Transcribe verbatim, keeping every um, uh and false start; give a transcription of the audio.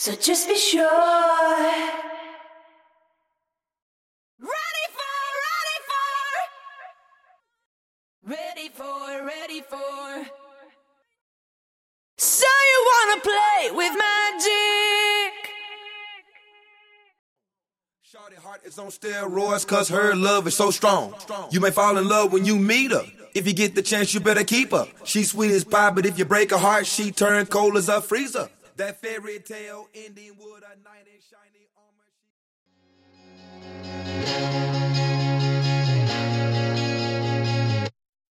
So just be sure. Ready for, ready for, ready for, ready for. So you wanna play with magic? Shawty heart is on steroids cause her love is so strong. You may fall in love when you meet her. If you get the chance, you better keep her. She's sweet as pie, but if you break her heart, she turn cold as a freezer. That fairy tale ending with a knight in shiny armor.